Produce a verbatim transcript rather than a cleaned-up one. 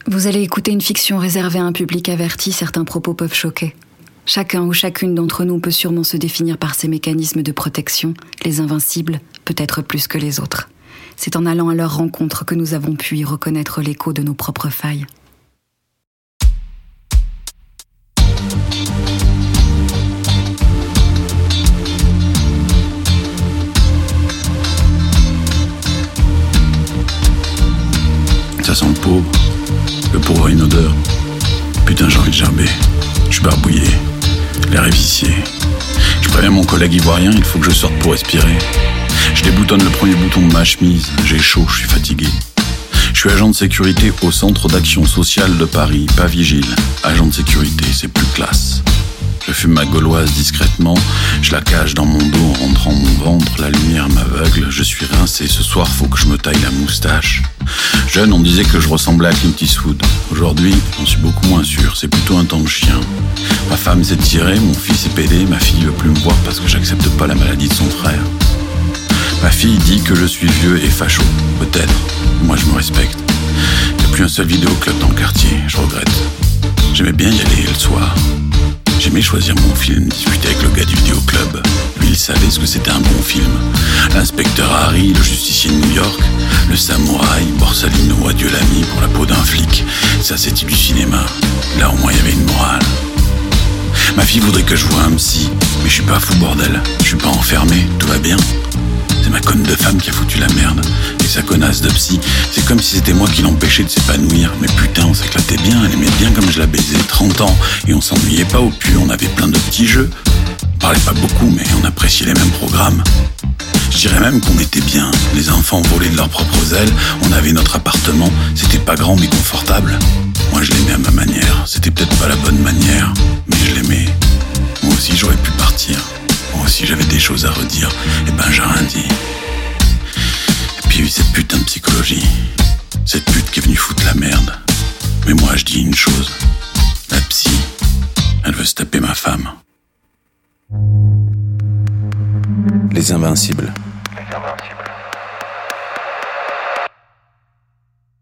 Vous allez écouter une fiction réservée à un public averti, certains propos peuvent choquer. Chacun ou chacune d'entre nous peut sûrement se définir par ses mécanismes de protection, les invincibles, peut-être plus que les autres. C'est en allant à leur rencontre que nous avons pu y reconnaître l'écho de nos propres failles. Ça sent le pauvre. Le pauvre a une odeur. Putain, j'ai envie de gerber. Je suis barbouillé. L'air est vicié. Je préviens mon collègue ivoirien, il faut que je sorte pour respirer. Je déboutonne le premier bouton de ma chemise. J'ai chaud, je suis fatigué. Je suis agent de sécurité au Centre d'action sociale de Paris, pas vigile. Agent de sécurité, c'est plus classe. Je fume ma gauloise discrètement, je la cache dans mon dos en rentrant mon ventre, la lumière m'aveugle, je suis rincé, ce soir faut que je me taille la moustache. Jeune, on disait que je ressemblais à Clint Eastwood. Aujourd'hui, j'en suis beaucoup moins sûr, c'est plutôt un temps de chien. Ma femme s'est tirée, mon fils est pédé, ma fille veut plus me voir parce que j'accepte pas la maladie de son frère. Ma fille dit que je suis vieux et facho, peut-être, moi je me respecte. Il n'y a plus un seul vidéoclub dans le quartier, je regrette. J'aimais bien y aller le soir. J'aimais choisir mon film, discuter avec le gars du vidéoclub. Lui, il savait ce que c'était un bon film. L'inspecteur Harry, le justicier de New York, le samouraï, Borsalino, adieu l'ami pour la peau d'un flic. Ça, c'était du cinéma. Là, au moins, il y avait une morale. Ma fille voudrait que je voie un psy, mais je suis pas fou, bordel. Je suis pas enfermé, tout va bien. C'est ma conne de femme qui a foutu la merde. Et sa connasse de psy, c'est comme si c'était moi qui l'empêchais de s'épanouir. Mais putain, on s'éclatait bien, elle aimait bien comme je la baisais. trente ans, et on s'ennuyait pas au pu, on avait plein de petits jeux. On parlait pas beaucoup, mais on appréciait les mêmes programmes. Je dirais même qu'on était bien. Les enfants volaient de leurs propres ailes, on avait notre appartement, c'était pas grand mais confortable. Moi je l'aimais à ma manière, c'était peut-être pas la bonne manière, mais je l'aimais. Moi aussi j'aurais pu partir. Moi aussi j'avais des choses à redire, et ben j'ai rien dit. Et puis cette putain de psychologie, cette pute qui est venue foutre la merde. Mais moi je dis une chose, la psy, elle veut se taper ma femme. Les Invincibles. Les Invincibles.